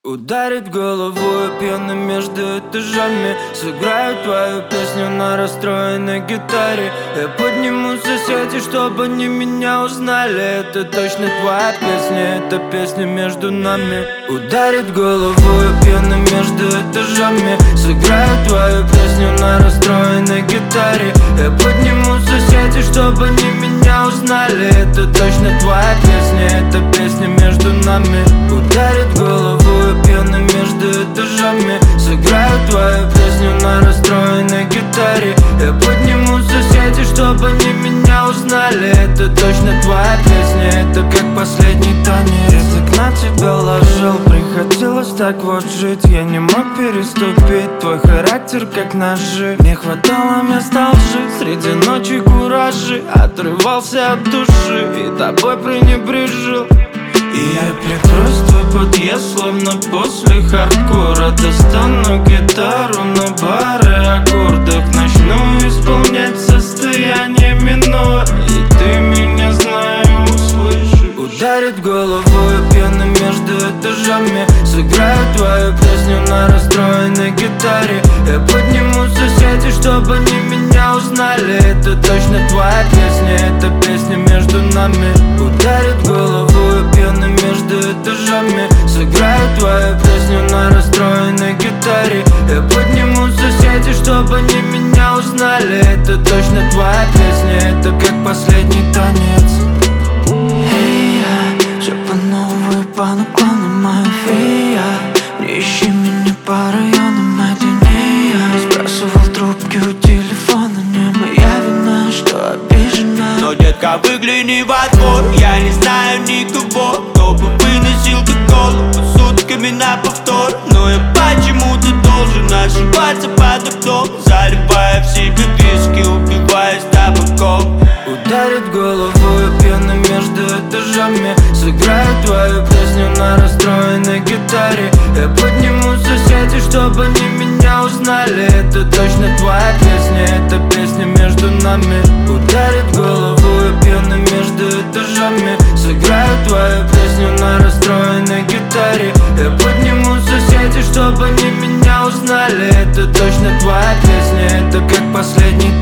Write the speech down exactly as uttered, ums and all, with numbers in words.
Ударит головой пьяный между этажами. Сыграю твою песню на расстроенной гитаре. Я подниму соседей, чтобы они меня узнали. Это точно твоя песня, это песня между нами. Ударит головой пьяный между этажами. Сыграю твою песню на расстроенной гитаре. Я подниму соседей, чтобы они меня узнали. Это точно твоя песня, это песня между нами. Ударит головой пьяный между этажами. Сыграю твою песню на расстроенной гитаре. Я подниму соседей, чтобы они меня узнали. Это точно твоя песня, это как последний танец. Язык на тебя ложил, приходилось так вот жить. Я не мог переступить твой характер как ножи. Не хватало места лжи, среди ночи куражи. Отрывался от души и тобой пренебрежил. И я прикрою твой подъезд, словно после хардкора. Достану гитару на бары аккордах. Начну исполнять состояние минор. И ты меня, знаю, услышишь. Ударит головой пьяный между этажами. Сыграю твою песню на расстроенной гитаре. Я подниму соседей, чтобы они меня узнали. Это точно твоя песня, это песня между нами. Ударит головой пьяный между этажами. Сыграю твою песню на расстроенной гитаре. Я подниму соседей, чтобы они меня узнали. Это точно твоя песня, это как последний танец. Эй, я, все по новой, по наклонам моя фея. Не ищи меня по районам, это не я. Сбрасывал трубки у телефона, не моя вина, что обижена. Но, детка, выгляни во двор. Я не знаю никого, кто бы выносил ты голову сутками на повтор. Но я почему-то должен ошибаться под окном, заливая в себе виски, убиваясь табаком. Ударит головой пьяный между этажами. Сыграю твою песню на расстроенной гитаре. Я подниму соседей, чтобы они меня узнали. Это точно твоя песня, это песня между нами. Ударит головой пьяный между этажами. Сыграю твою песню на расстроенной гитаре. Я подниму соседей, чтобы они меня узнали. Это точно твоя песня, это как последний